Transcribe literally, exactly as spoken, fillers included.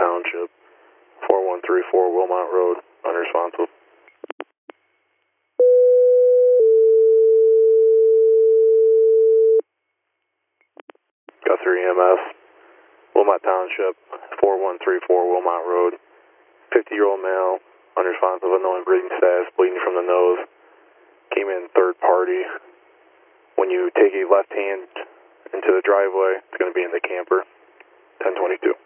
Township, four one three four Wilmot Road, unresponsive. Guthrie E M S, Wilmot Township, four one three four Wilmot Road, fifty-year-old male, unresponsive, unknown breathing status, bleeding from the nose, came in third party. When you take a left hand into the driveway, it's going to be in the camper, ten twenty-two.